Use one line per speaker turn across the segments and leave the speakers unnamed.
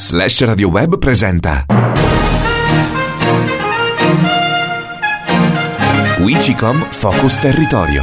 Slash Radio Web presenta Wicicom Focus Territorio.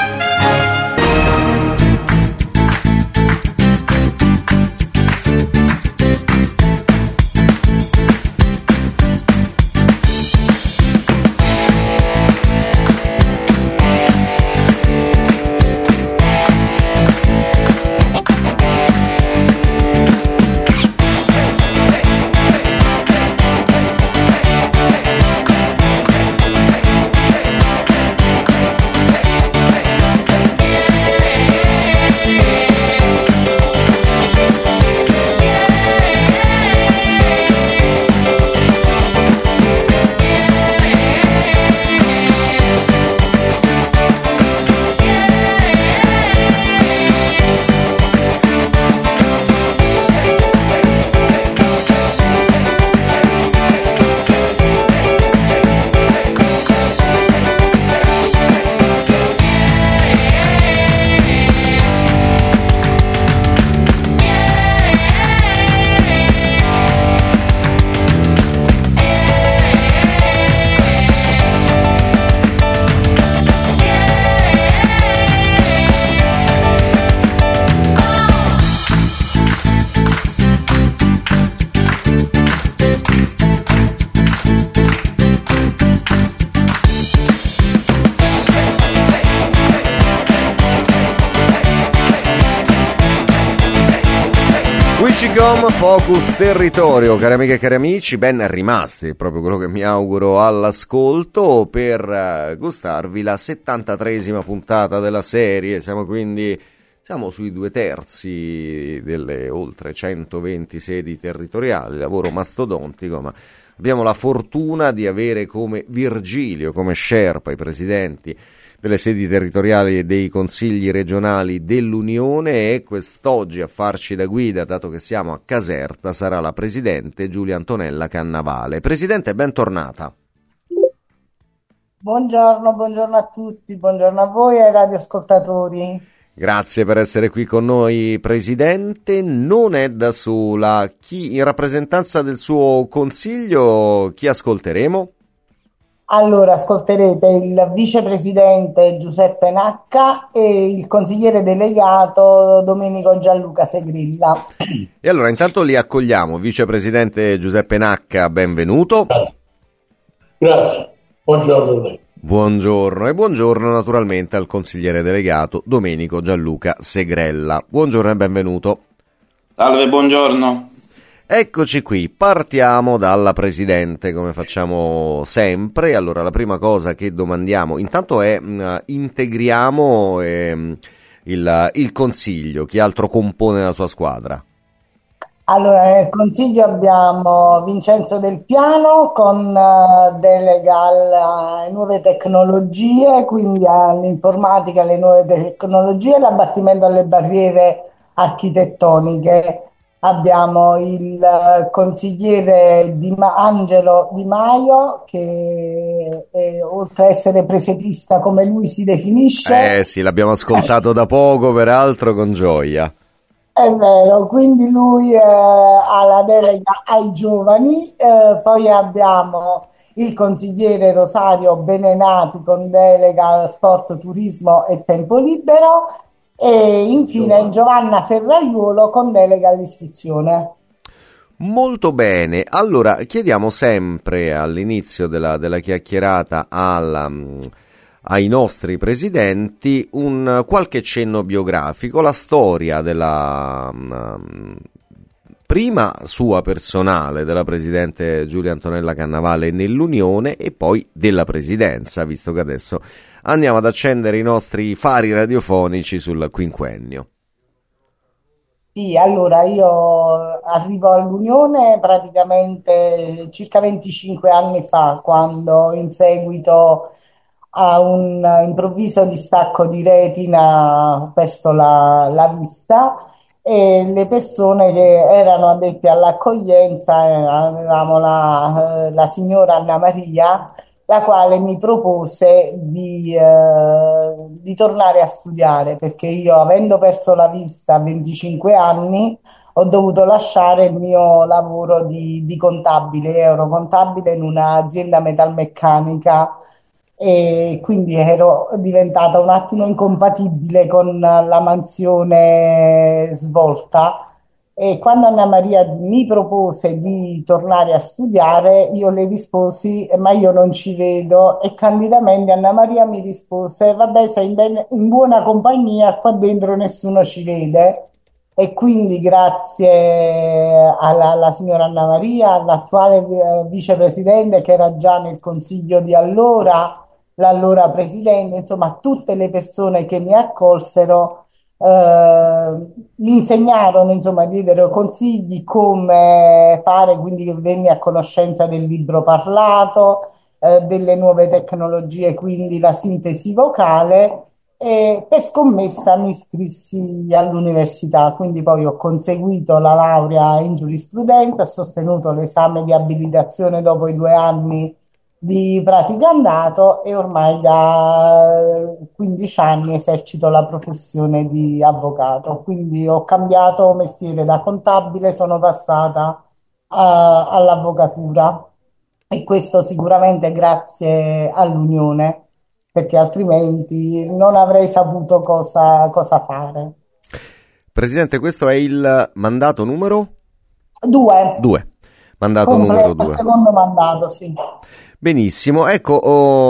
Wicicom Focus Territorio, cari amiche e cari amici, ben rimasti, proprio quello che mi auguro all'ascolto per gustarvi la 73esima puntata della serie. Siamo sui 2/3 delle oltre 120 sedi territoriali, lavoro mastodontico, ma abbiamo la fortuna di avere come Virgilio, come Sherpa, i presidenti delle sedi territoriali e dei consigli regionali dell'Unione, e quest'oggi a farci da guida, dato che siamo a Caserta, sarà la presidente Giulia Antonella Cannavale. Presidente, bentornata.
Buongiorno a tutti, buongiorno a voi e ai radioascoltatori.
Grazie per essere qui con noi, Presidente. Non è da sola. In rappresentanza del suo consiglio, chi ascolteremo?
Allora, ascolterete il vicepresidente Giuseppe Nacca e il consigliere delegato Domenico Gianluca Segrilla.
E allora, intanto li accogliamo. Vicepresidente Giuseppe Nacca, benvenuto.
Grazie. Buongiorno a lei.
Buongiorno, e buongiorno naturalmente al consigliere delegato Domenico Gianluca Segrella. Buongiorno e benvenuto.
Salve, buongiorno.
Eccoci qui, partiamo dalla Presidente come facciamo sempre. Allora, la prima cosa che domandiamo intanto è integriamo il Consiglio, chi altro compone la sua squadra?
Allora, nel Consiglio abbiamo Vincenzo Del Piano con delega alle nuove tecnologie, quindi all'informatica, alle nuove tecnologie e l'abbattimento alle barriere architettoniche. Abbiamo il consigliere Angelo Di Maio che oltre a essere presepista come lui si definisce.
Sì, l'abbiamo ascoltato da poco, peraltro con gioia.
È vero, quindi lui ha la delega ai giovani. Poi abbiamo il consigliere Rosario Benenati con delega al sport, turismo e tempo libero. E infine Giovanna Ferraiuolo con delega all'istruzione.
Molto bene, allora chiediamo sempre all'inizio della chiacchierata ai nostri presidenti un qualche cenno biografico, la storia della prima sua personale, della presidente Giulia Antonella Cannavale nell'Unione, e poi della presidenza, visto che adesso andiamo ad accendere i nostri fari radiofonici sul quinquennio.
Sì, allora io arrivo all'Unione praticamente circa 25 anni fa, quando in seguito a un improvviso distacco di retina ho perso la vista, e le persone che erano addette all'accoglienza avevamo la signora Anna Maria, la quale mi propose di tornare a studiare, perché io, avendo perso la vista a 25 anni, ho dovuto lasciare il mio lavoro di contabile, ero contabile in un'azienda metalmeccanica e quindi ero diventata un attimo incompatibile con la mansione svolta. E quando Anna Maria mi propose di tornare a studiare, io le risposi, ma io non ci vedo. E candidamente Anna Maria mi rispose, vabbè, sei in buona compagnia, qua dentro nessuno ci vede. E quindi grazie alla signora Anna Maria, all'attuale vicepresidente che era già nel consiglio di allora, l'allora presidente, insomma, a tutte le persone che mi accolsero, mi insegnarono, insomma, diedero consigli come fare, quindi che venni a conoscenza del libro parlato, delle nuove tecnologie, quindi la sintesi vocale. E per scommessa mi iscrissi all'università, quindi poi ho conseguito la laurea in giurisprudenza, ho sostenuto l'esame di abilitazione dopo i 2 anni di praticantato e ormai da 15 anni esercito la professione di avvocato. Quindi ho cambiato mestiere da contabile, sono passata all'avvocatura e questo sicuramente grazie all'unione, perché altrimenti non avrei saputo cosa fare.
Presidente, questo è il mandato numero?
2.
2. Mandato numero 2.
Il secondo mandato, sì.
Benissimo, ecco,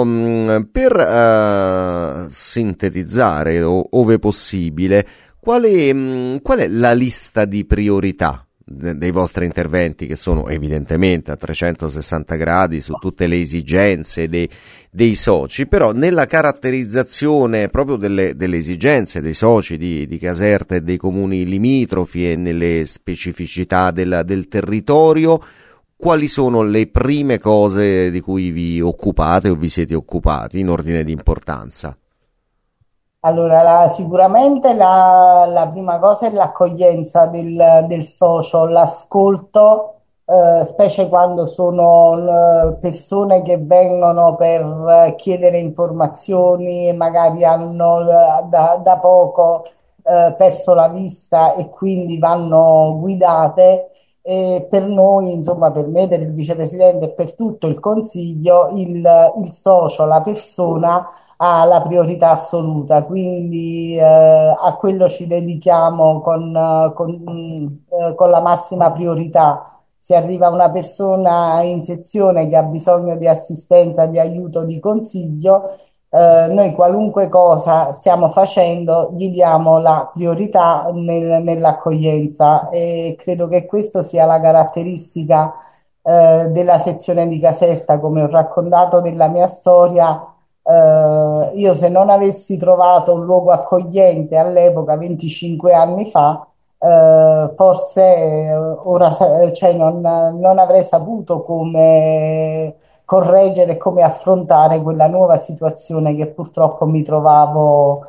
per sintetizzare, ove possibile, qual è la lista di priorità dei vostri interventi, che sono evidentemente a 360 gradi su tutte le esigenze dei soci, però nella caratterizzazione proprio delle esigenze dei soci di Caserta e dei comuni limitrofi e nelle specificità del territorio, quali sono le prime cose di cui vi occupate o vi siete occupati in ordine di importanza?
Allora, sicuramente la prima cosa è l'accoglienza del socio, l'ascolto, specie quando sono persone che vengono per chiedere informazioni e magari hanno da poco perso la vista e quindi vanno guidate. E per noi, insomma, per me, per il vicepresidente e per tutto il consiglio, il socio, la persona ha la priorità assoluta, quindi a quello ci dedichiamo con la massima priorità. Se arriva una persona in sezione che ha bisogno di assistenza, di aiuto, di consiglio, noi qualunque cosa stiamo facendo gli diamo la priorità nell'accoglienza e credo che questo sia la caratteristica della sezione di Caserta, come ho raccontato della mia storia. Io se non avessi trovato un luogo accogliente all'epoca, 25 anni fa, forse ora cioè non avrei saputo come correggere e come affrontare quella nuova situazione che purtroppo mi trovavo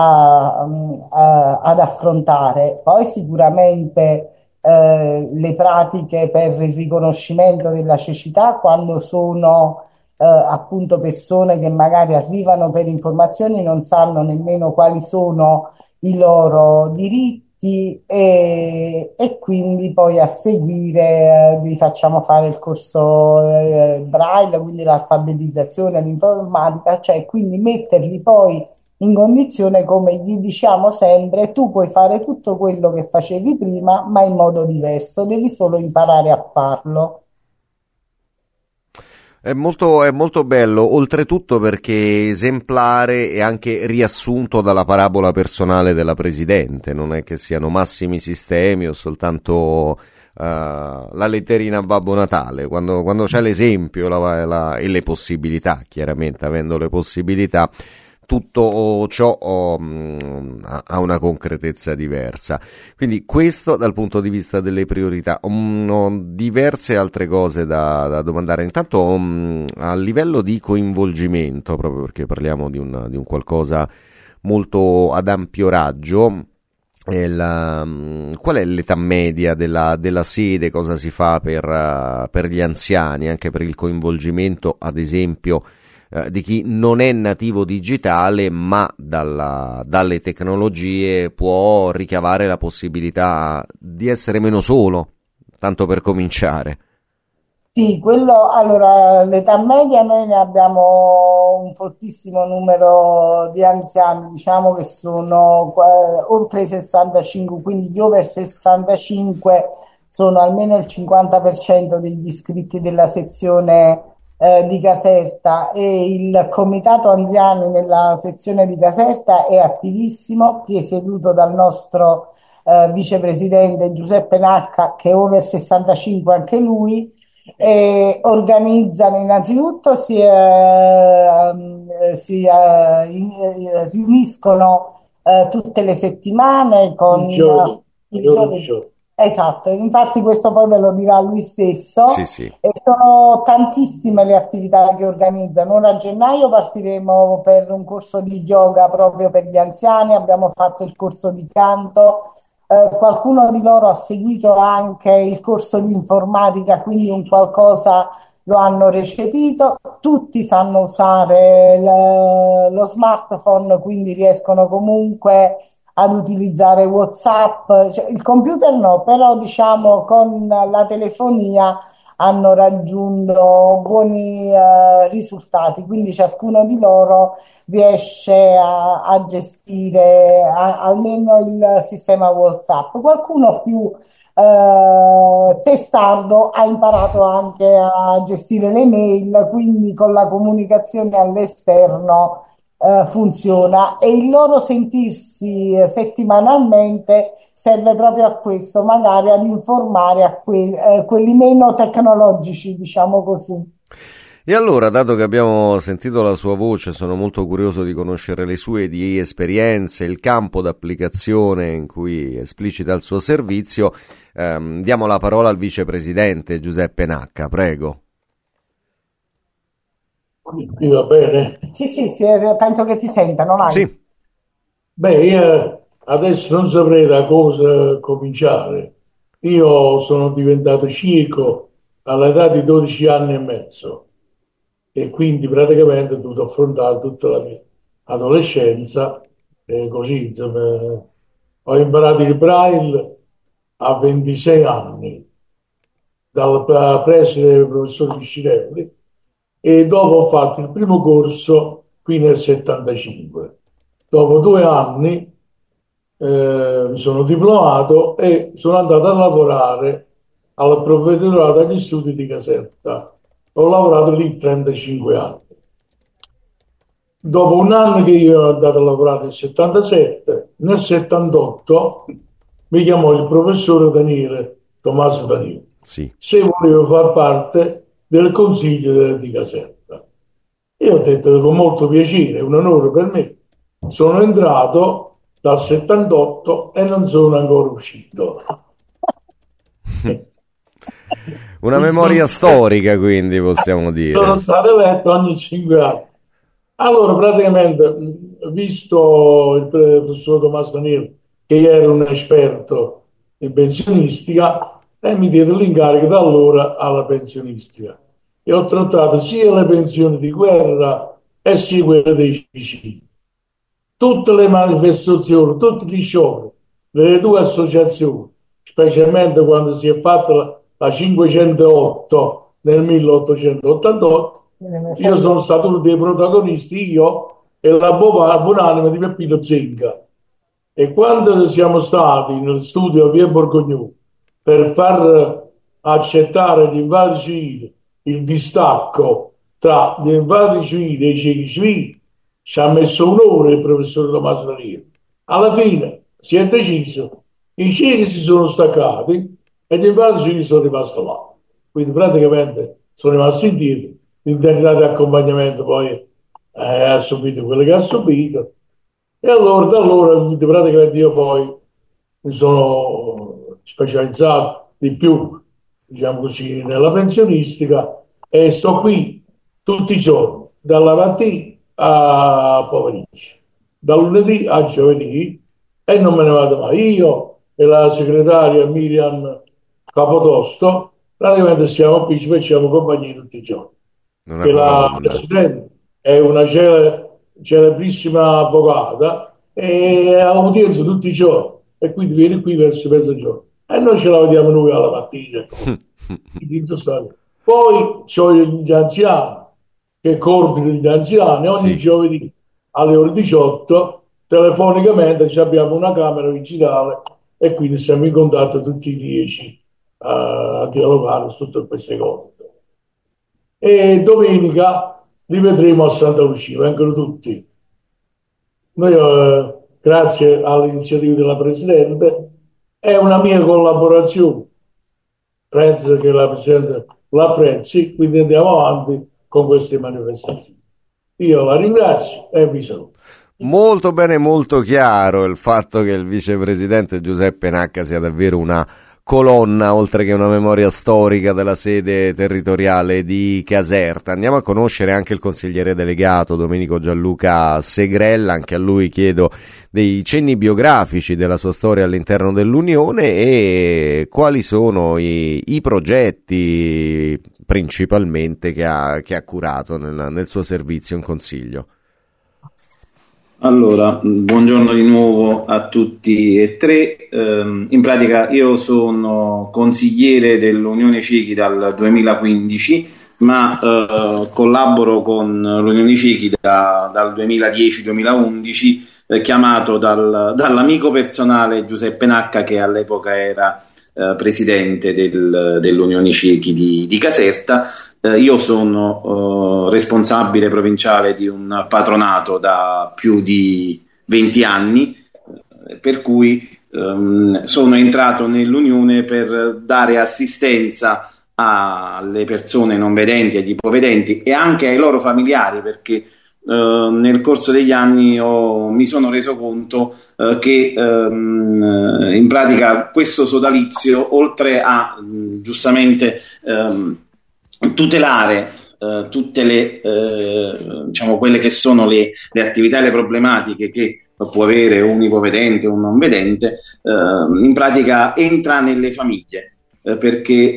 ad affrontare. Poi sicuramente le pratiche per il riconoscimento della cecità quando sono appunto persone che magari arrivano per informazioni, non sanno nemmeno quali sono i loro diritti e quindi poi a seguire vi facciamo fare il corso Braille, quindi l'alfabetizzazione, l'informatica, cioè quindi metterli poi in condizione, come gli diciamo sempre, tu puoi fare tutto quello che facevi prima, ma in modo diverso, devi solo imparare a farlo.
È molto bello, oltretutto perché esemplare e anche riassunto dalla parabola personale della Presidente, non è che siano massimi sistemi o soltanto la letterina a Babbo Natale, quando c'è l'esempio e le possibilità, chiaramente avendo le possibilità, tutto ciò ha una concretezza diversa. Quindi questo dal punto di vista delle priorità. Ho diverse altre cose da domandare. Intanto a livello di coinvolgimento, proprio perché parliamo di un qualcosa molto ad ampio raggio, qual è l'età media della sede? Cosa si fa per gli anziani, anche per il coinvolgimento, ad esempio, di chi non è nativo digitale, ma dalle tecnologie può ricavare la possibilità di essere meno solo, tanto per cominciare.
Sì, quello, allora, l'età media noi ne abbiamo un fortissimo numero di anziani, diciamo che sono oltre i 65, quindi gli over 65 sono almeno il 50% degli iscritti della sezione di Caserta, e il comitato anziani nella sezione di Caserta è attivissimo, presieduto dal nostro vicepresidente Giuseppe Nacca, che è over 65 anche lui. E organizzano innanzitutto, riuniscono tutte le settimane con il giovedì. Esatto, infatti questo poi ve lo dirà lui stesso.
Sì, sì.
E sono tantissime le attività che organizzano. Ora a gennaio partiremo per un corso di yoga proprio per gli anziani, abbiamo fatto il corso di canto. Qualcuno di loro ha seguito anche il corso di informatica, quindi un qualcosa lo hanno recepito. Tutti sanno usare lo smartphone, quindi riescono comunque ad utilizzare WhatsApp, cioè, il computer no, però diciamo con la telefonia hanno raggiunto buoni risultati, quindi ciascuno di loro riesce a gestire almeno il sistema WhatsApp. Qualcuno più testardo ha imparato anche a gestire le mail, quindi con la comunicazione all'esterno funziona, e il loro sentirsi settimanalmente serve proprio a questo, magari ad informare a quelli meno tecnologici, diciamo così.
E allora, dato che abbiamo sentito la sua voce, sono molto curioso di conoscere le sue di esperienze, il campo d'applicazione in cui esplicita il suo servizio. Diamo la parola al vicepresidente Giuseppe Nacca, prego.
Mi va bene?
Sì, penso che ti sentano, vai.
Sì.
Beh, io adesso non saprei da cosa cominciare. Io sono diventato cieco all'età di 12 anni e mezzo, e quindi praticamente ho dovuto affrontare tutta la mia adolescenza così, insomma. Ho imparato il Braille a 26 anni dal preside del professor Piscinelli, e dopo ho fatto il primo corso qui nel 75. Dopo 2 anni mi sono diplomato e sono andato a lavorare al provveditorato agli studi di Caserta. Ho lavorato lì 35 anni. Dopo un anno che io ero andato a lavorare nel 77, nel 78 mi chiamò il professore Daniele, Tommaso Daniele,
Sì.
se volevo far parte del consiglio di Caserta. Io ho detto con molto piacere, è un onore per me. Sono entrato dal 78 e non sono ancora uscito.
Una memoria storica, quindi possiamo dire.
Sono stato eletto ogni 5 anni. Allora, praticamente, visto il professor Tommaso Daniele, che era un esperto in pensionistica, e mi diede l'incarico da allora alla pensionistica. E ho trattato sia le pensioni di guerra e sia quelle dei civili. Tutte le manifestazioni, tutti gli scioperi, le due associazioni, specialmente quando si è fatta la 508 nel 1888, io sono stato uno dei protagonisti, io e la buonanima di Peppino Zinga. E quando siamo stati nel studio a Via Borgognone per far accettare agli invalidi civili il distacco tra gli invalidi civili e i ciechi civili, ci ha messo un'ora il professore Tommaso Daniele. Alla fine si è deciso, i ciechi si sono staccati e gli invalidi civili sono rimasti là. Quindi praticamente sono rimasti indietro. L'indennità di accompagnamento poi ha subito quello che ha subito. E allora, da allora, quindi praticamente io poi mi sono specializzato di più, diciamo così, nella pensionistica, e sto qui tutti i giorni, dalla mattina a pomeriggio, da lunedì a giovedì, e non me ne vado mai. Io e la segretaria Miriam Capotosto praticamente siamo qui, ci facciamo compagnia tutti i giorni.
Una
Che la
colonna.
presidente è una celebrissima avvocata e ha udienza tutti i giorni e quindi viene qui verso mezzogiorno e noi ce la vediamo noi alla mattina. Poi c'ho gli anziani che coordinano gli anziani ogni
Sì.
giovedì alle ore 18 telefonicamente abbiamo una camera digitale e quindi siamo in contatto tutti i 10 a dialogare su tutte queste cose. E domenica li vedremo a Santa Lucia, vengono tutti. Noi, grazie all'iniziativa della Presidente, è una mia collaborazione. Penso che la Presidente l'apprezzi, quindi andiamo avanti con queste manifestazioni. Io la ringrazio e vi saluto.
Molto bene, molto chiaro il fatto che il vicepresidente Giuseppe Nacca sia davvero una colonna, oltre che una memoria storica della sede territoriale di Caserta. Andiamo a conoscere anche il consigliere delegato Domenico Gianluca Segrella, anche a lui chiedo dei cenni biografici della sua storia all'interno dell'Unione e quali sono i progetti principalmente che ha curato nel suo servizio in consiglio.
Allora, buongiorno di nuovo a tutti e tre. In pratica io sono consigliere dell'Unione Ciechi dal 2015, ma collaboro con l'Unione Ciechi dal 2010-2011, chiamato dall'amico personale Giuseppe Nacca, che all'epoca era presidente dell'Unione Ciechi di Caserta. Io sono responsabile provinciale di un patronato da più di 20 anni, per cui sono entrato nell'Unione per dare assistenza alle persone non vedenti, agli ipovedenti e anche ai loro familiari, perché nel corso degli anni mi sono reso conto che in pratica questo sodalizio, oltre a giustamente tutelare tutte le diciamo quelle che sono le attività e le problematiche che può avere un ipovedente o un non vedente, in pratica entra nelle famiglie, perché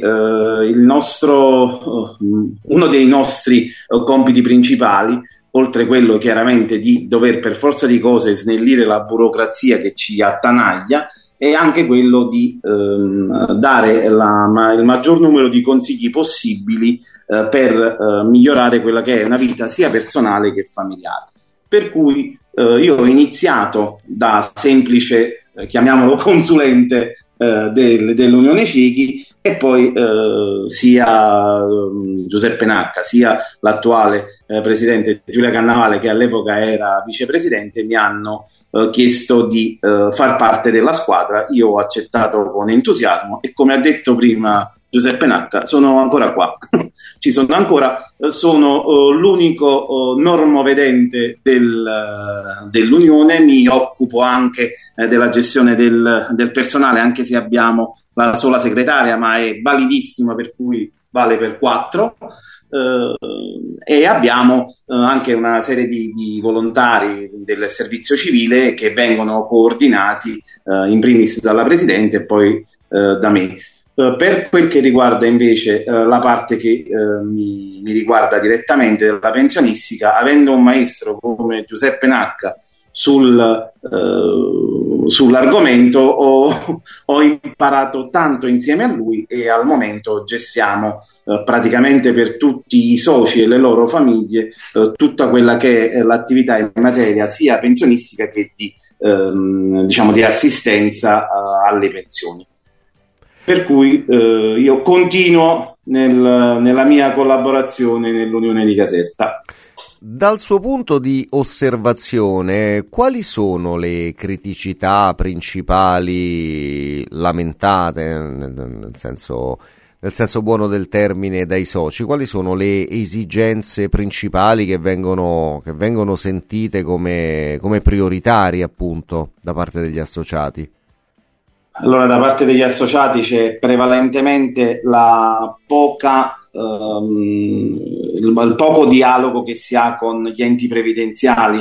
uno dei nostri compiti principali, oltre quello chiaramente di dover per forza di cose snellire la burocrazia che ci attanaglia, è anche quello di dare il maggior numero di consigli possibili per migliorare quella che è una vita sia personale che familiare. Per cui io ho iniziato da semplice, chiamiamolo consulente dell'Unione Ciechi, e poi sia Giuseppe Nacca sia l'attuale presidente Giulia Cannavale, che all'epoca era vicepresidente, mi hanno chiesto di far parte della squadra. Io ho accettato con entusiasmo e, come ha detto prima Giuseppe Nacca, sono ancora qua. Ci sono ancora, sono l'unico normovedente dell'Unione, mi occupo anche della gestione del personale, anche se abbiamo la sola segretaria, ma è validissima, per cui vale per 4. E abbiamo anche una serie di volontari del servizio civile che vengono coordinati in primis dalla Presidente e poi da me. Per quel che riguarda invece la parte che mi riguarda direttamente della pensionistica, avendo un maestro come Giuseppe Nacca sull'argomento, ho imparato tanto insieme a lui, e al momento gestiamo praticamente per tutti i soci e le loro famiglie tutta quella che è l'attività in materia sia pensionistica che diciamo di assistenza alle pensioni. Per cui io continuo nella mia collaborazione nell'Unione di Caserta.
Dal suo punto di osservazione, quali sono le criticità principali lamentate, nel senso buono del termine, dai soci? Quali sono le esigenze principali che vengono sentite come prioritarie, appunto, da parte degli associati?
Allora, da parte degli associati c'è prevalentemente il poco dialogo che si ha con gli enti previdenziali.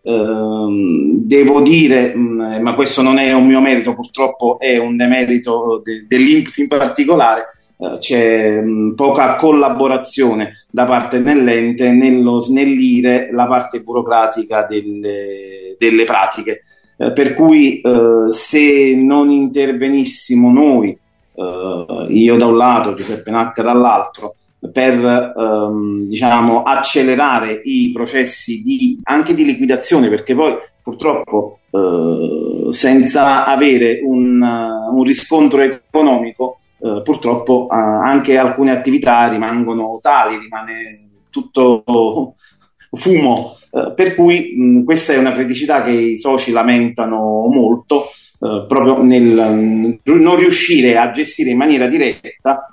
Devo dire, ma questo non è un mio merito, purtroppo è un demerito dell'INPS in particolare, c'è poca collaborazione da parte dell'ente nello snellire la parte burocratica delle pratiche, per cui se non intervenissimo noi, io da un lato, Giuseppe Nacca dall'altro, per diciamo accelerare i processi anche di liquidazione, perché poi purtroppo senza avere un riscontro economico purtroppo anche alcune attività rimangono tali, rimane tutto fumo, per cui questa è una criticità che i soci lamentano molto, proprio nel non riuscire a gestire in maniera diretta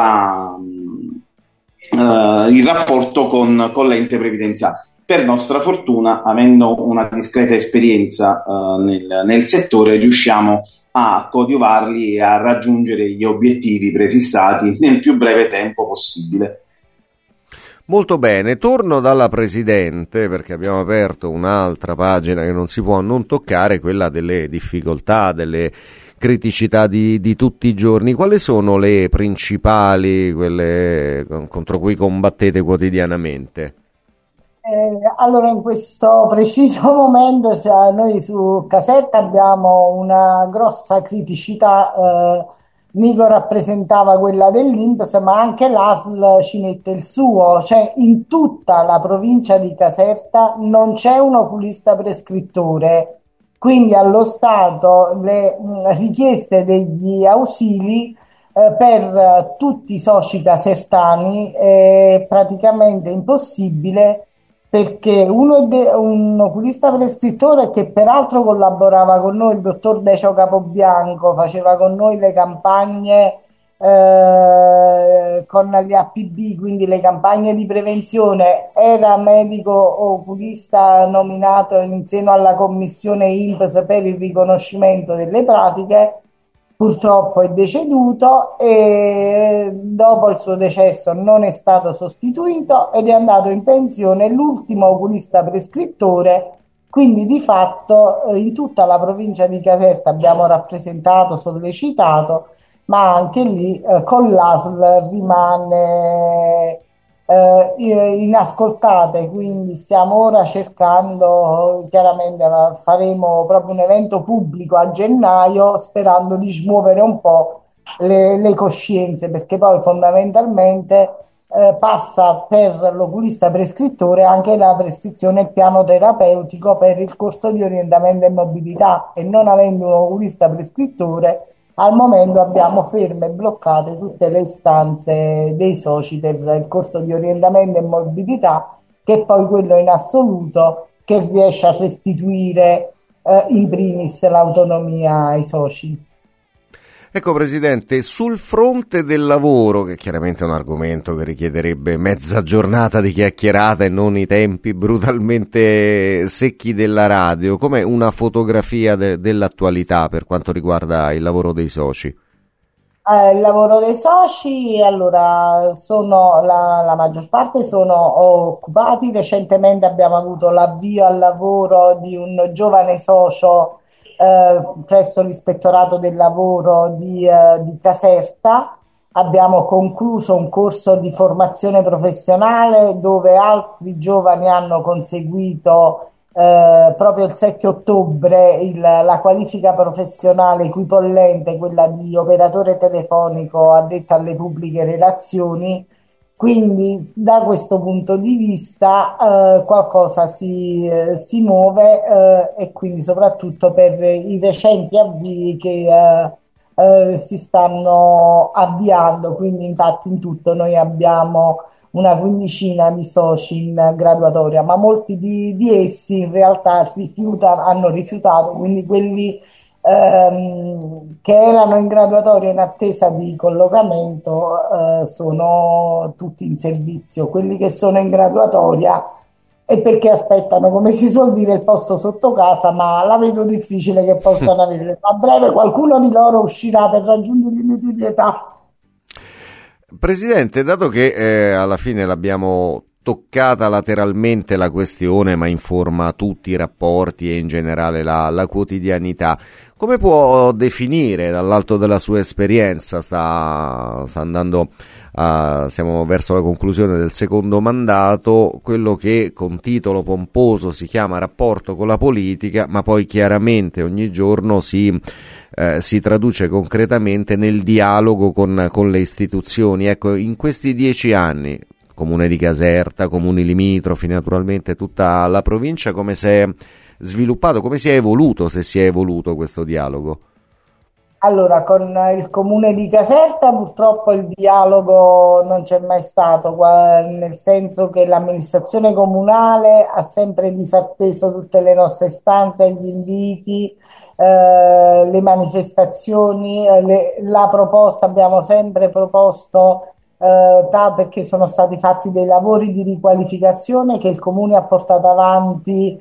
il rapporto con l'ente previdenziale. Per nostra fortuna, avendo una discreta esperienza nel settore, riusciamo a coadiuvarli e a raggiungere gli obiettivi prefissati nel più breve tempo possibile.
Molto bene, torno dalla Presidente perché abbiamo aperto un'altra pagina che non si può non toccare, quella delle difficoltà, delle criticità di tutti i giorni. Quali sono le principali, quelle contro cui combattete quotidianamente?
Allora, in questo preciso momento, cioè, noi su Caserta abbiamo una grossa criticità. Nico rappresentava quella dell'INPS, ma anche l'ASL ci mette il suo, cioè in tutta la provincia di Caserta non c'è un oculista prescrittore, quindi allo Stato le richieste degli ausili per tutti i soci casertani è praticamente impossibile, perché un oculista prescrittore che peraltro collaborava con noi, il dottor Decio Capobianco, faceva con noi le campagne con gli APB, quindi le campagne di prevenzione, era medico oculista nominato in seno alla commissione INPS per il riconoscimento delle pratiche. Purtroppo è deceduto e dopo il suo decesso non è stato sostituito ed è andato in pensione l'ultimo oculista prescrittore, quindi di fatto in tutta la provincia di Caserta abbiamo rappresentato, sollecitato, ma anche lì con l'ASL rimane inascoltate, quindi stiamo ora cercando, chiaramente faremo proprio un evento pubblico a gennaio sperando di smuovere un po' le coscienze, perché poi fondamentalmente passa per l'oculista prescrittore anche la prescrizione e il piano terapeutico per il corso di orientamento e mobilità, e non avendo un oculista prescrittore al momento abbiamo ferme e bloccate tutte le istanze dei soci per il corso di orientamento e mobilità, che è poi quello in assoluto che riesce a restituire in primis l'autonomia ai soci.
Ecco Presidente, sul fronte del lavoro, che chiaramente è un argomento che richiederebbe mezza giornata di chiacchierata e non i tempi brutalmente secchi della radio, com'è una fotografia dell'attualità per quanto riguarda il lavoro dei soci?
Il lavoro dei soci, allora, la maggior parte sono occupati. Recentemente abbiamo avuto l'avvio al lavoro di un giovane socio presso l'Ispettorato del Lavoro di Caserta. Abbiamo concluso un corso di formazione professionale dove altri giovani hanno conseguito proprio il 7 ottobre la qualifica professionale equipollente, quella di operatore telefonico addetto alle pubbliche relazioni. Quindi da questo punto di vista qualcosa si muove e quindi soprattutto per i recenti avvii che si stanno avviando, quindi infatti in tutto noi abbiamo una quindicina di soci in graduatoria, ma molti di essi in realtà hanno rifiutato, quindi quelli che erano in graduatoria in attesa di collocamento sono tutti in servizio. Quelli che sono in graduatoria è perché aspettano, come si suol dire, il posto sotto casa, ma la vedo difficile che possano avere. A breve qualcuno di loro uscirà per raggiungere i limiti di età.
Presidente, dato che alla fine l'abbiamo toccata lateralmente la questione, ma informa tutti i rapporti e in generale la quotidianità. Come può definire dall'alto della sua esperienza, sta andando siamo verso la conclusione del secondo mandato, quello che con titolo pomposo si chiama rapporto con la politica, ma poi chiaramente ogni giorno si traduce concretamente nel dialogo con le istituzioni. Ecco, in questi 10 anni, Comune di Caserta, comuni limitrofi, naturalmente tutta la provincia, come si è sviluppato, come si è evoluto, se si è evoluto questo dialogo?
Allora, con il comune di Caserta purtroppo il dialogo non c'è mai stato, nel senso che l'amministrazione comunale ha sempre disatteso tutte le nostre istanze, gli inviti, le manifestazioni, la proposta, abbiamo sempre proposto, perché sono stati fatti dei lavori di riqualificazione che il comune ha portato avanti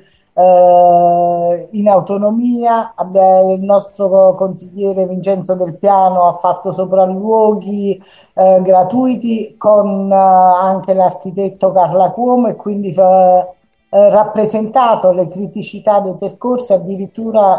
in autonomia. Il nostro consigliere Vincenzo Del Piano ha fatto sopralluoghi gratuiti con anche l'architetto Carla Cuomo, e quindi rappresentato le criticità dei percorsi addirittura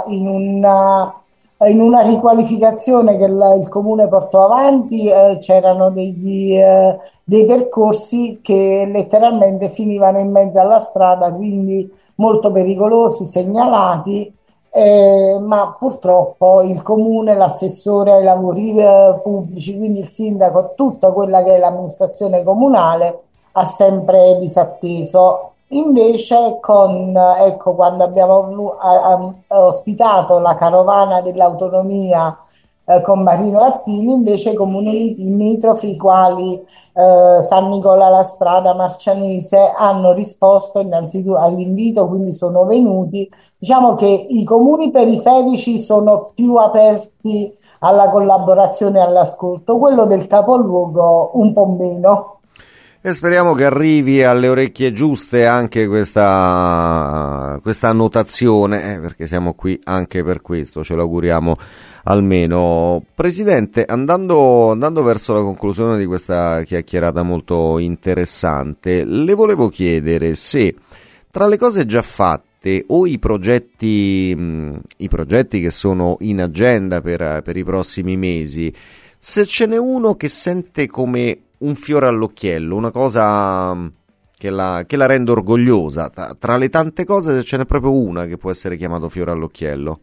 in una riqualificazione che il comune portò avanti. C'erano dei percorsi che letteralmente finivano in mezzo alla strada, quindi molto pericolosi, segnalati, ma purtroppo il comune, l'assessore ai lavori pubblici, quindi il sindaco, tutta quella che è l'amministrazione comunale ha sempre disatteso. Invece ecco, quando abbiamo ospitato la carovana dell'autonomia con Marino Lattini, invece i comuni limitrofi quali San Nicola la Strada, Marcianese hanno risposto innanzitutto all'invito, quindi sono venuti. Diciamo che i comuni periferici sono più aperti alla collaborazione e all'ascolto, quello del capoluogo un po' meno.
E speriamo che arrivi alle orecchie giuste anche questa annotazione, perché siamo qui anche per questo, ce l'auguriamo almeno. Presidente, andando verso la conclusione di questa chiacchierata molto interessante, le volevo chiedere se tra le cose già fatte o i progetti che sono in agenda per i prossimi mesi, se ce n'è uno che sente come un fiore all'occhiello, una cosa che la rende orgogliosa, tra le tante cose, se ce n'è proprio una che può essere chiamato fiore all'occhiello.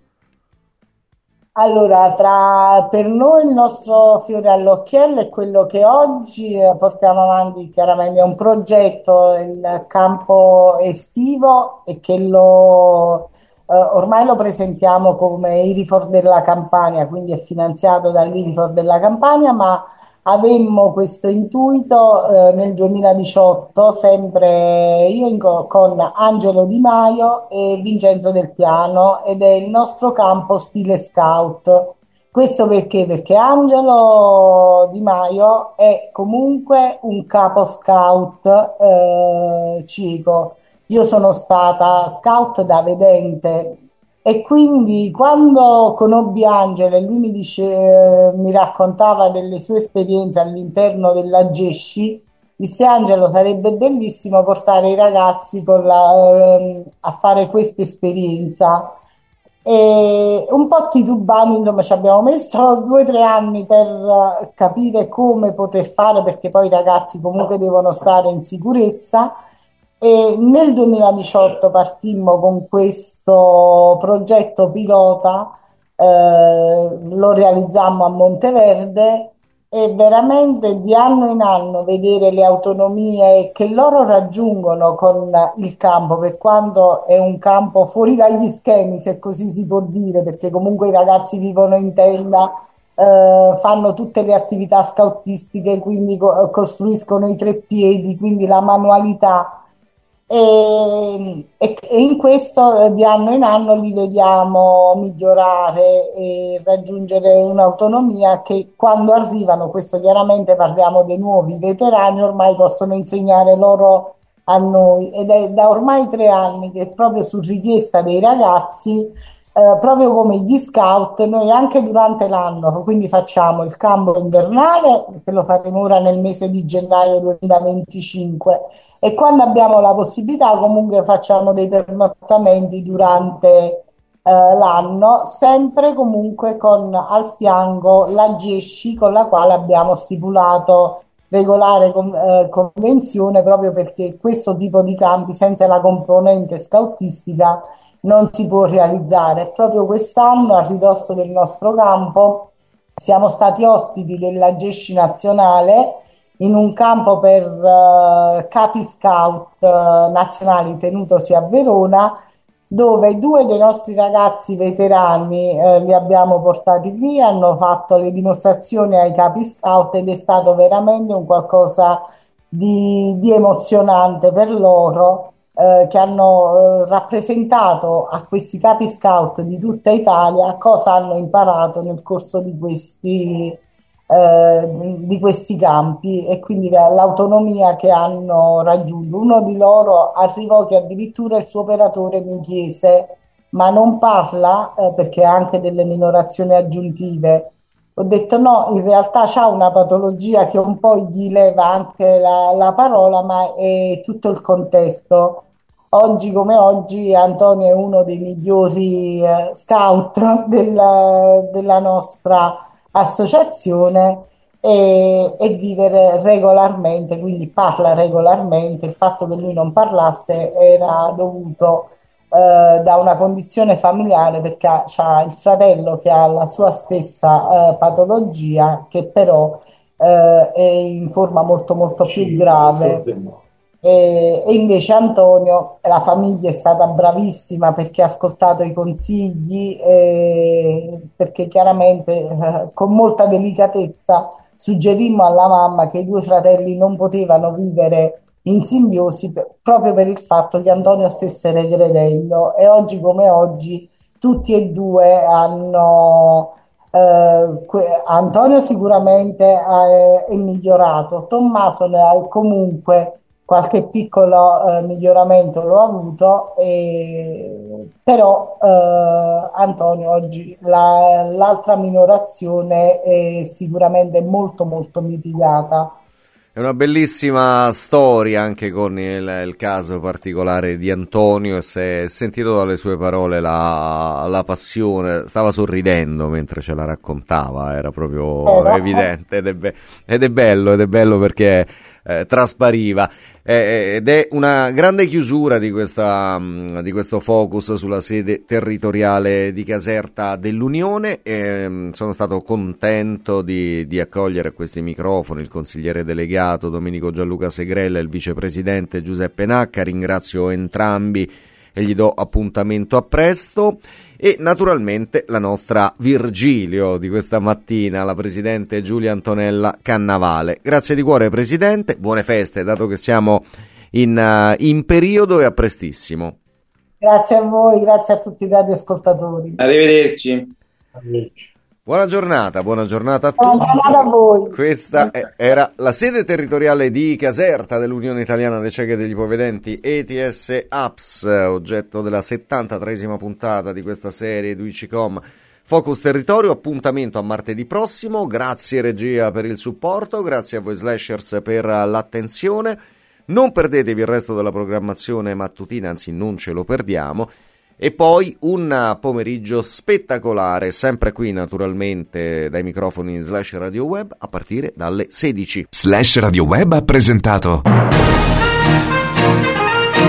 Allora, per noi il nostro fiore all'occhiello è quello che oggi portiamo avanti. Chiaramente è un progetto, il campo estivo, e che ormai lo presentiamo come IRIFOR della Campania, quindi è finanziato dall'IRIFOR della Campania, ma avemmo questo intuito nel 2018, sempre io con Angelo Di Maio e Vincenzo Del Piano, ed è il nostro campo stile scout. Questo perché? Perché Angelo Di Maio è comunque un capo scout cieco. Io sono stata scout da vedente, e quindi quando conobbi Angelo e lui mi raccontava delle sue esperienze all'interno della Gesci, disse: Angelo, sarebbe bellissimo portare i ragazzi a fare questa esperienza. E un po' titubando, insomma, ci abbiamo messo 2 o 3 anni per capire come poter fare, perché poi i ragazzi comunque devono stare in sicurezza. E nel 2018 partimmo con questo progetto pilota, lo realizzammo a Monteverde, e veramente di anno in anno vedere le autonomie che loro raggiungono con il campo, per quanto è un campo fuori dagli schemi, se così si può dire, perché comunque i ragazzi vivono in tenda, fanno tutte le attività scoutistiche, quindi costruiscono i treppiedi, quindi la manualità. E in questo di anno in anno li vediamo migliorare e raggiungere un'autonomia che, quando arrivano, questo chiaramente parliamo dei nuovi veterani, ormai possono insegnare loro a noi, ed è da ormai 3 anni che proprio su richiesta dei ragazzi proprio come gli scout, noi anche durante l'anno, quindi facciamo il campo invernale, che lo faremo ora nel mese di gennaio 2025, e quando abbiamo la possibilità comunque facciamo dei pernottamenti durante l'anno, sempre comunque con al fianco la GESCI con la quale abbiamo stipulato regolare convenzione, proprio perché questo tipo di campi senza la componente scoutistica non si può realizzare. Proprio quest'anno, a ridosso del nostro campo, siamo stati ospiti della GESCI nazionale in un campo per capi scout nazionali tenutosi a Verona, dove due dei nostri ragazzi veterani li abbiamo portati lì, hanno fatto le dimostrazioni ai capi scout ed è stato veramente un qualcosa di emozionante per loro, che hanno rappresentato a questi capi scout di tutta Italia cosa hanno imparato nel corso di questi campi, e quindi l'autonomia che hanno raggiunto. Uno di loro arrivò che addirittura il suo operatore mi chiese: ma non parla perché ha anche delle minorazioni aggiuntive? Ho detto no, in realtà c'ha una patologia che un po' gli leva anche la parola, ma è tutto il contesto. Oggi come oggi Antonio è uno dei migliori scout della nostra associazione, e vivere regolarmente, quindi parla regolarmente. Il fatto che lui non parlasse era dovuto da una condizione familiare, perché c'ha il fratello che ha la sua stessa patologia, che però è in forma molto molto più grave. E invece Antonio, la famiglia è stata bravissima perché ha ascoltato i consigli, perché chiaramente con molta delicatezza suggerimmo alla mamma che i due fratelli non potevano vivere in simbiosi, proprio per il fatto che Antonio stesse regredendo, e oggi come oggi tutti e due hanno Antonio sicuramente è migliorato, Tommaso comunque qualche piccolo miglioramento l'ho avuto, però Antonio oggi l'altra minorazione è sicuramente molto molto mitigata.
È una bellissima storia anche con il caso particolare di Antonio, e si è sentito dalle sue parole la passione, stava sorridendo mentre ce la raccontava, era proprio evidente, ed è bello perché traspariva, ed è una grande chiusura di questo focus sulla sede territoriale di Caserta dell'Unione. Sono stato contento di accogliere a questi microfoni il consigliere delegato Domenico Gianluca Segrella e il vicepresidente Giuseppe Nacca. Ringrazio entrambi e gli do appuntamento a presto, e naturalmente la nostra Virgilio di questa mattina, la presidente Giulia Antonella Cannavale. Grazie di cuore presidente, buone feste dato che siamo in periodo, e a prestissimo.
Grazie a voi, grazie a tutti i radioascoltatori.
Arrivederci.
Buona giornata a tutti.
Buona giornata a voi.
Questa era la sede territoriale di Caserta dell'Unione Italiana dei Ciechi e degli Ipovedenti, ETS Apps, oggetto della 73esima puntata di questa serie di Wicicom Focus Territorio. Appuntamento a martedì prossimo. Grazie regia per il supporto, grazie a voi slashers per l'attenzione. Non perdetevi il resto della programmazione mattutina, anzi non ce lo perdiamo. E poi un pomeriggio spettacolare, sempre qui naturalmente dai microfoni Slash Radio Web, a partire dalle 16.
Slash Radio Web ha presentato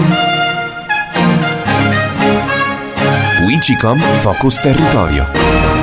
Wicicom Focus Territorio.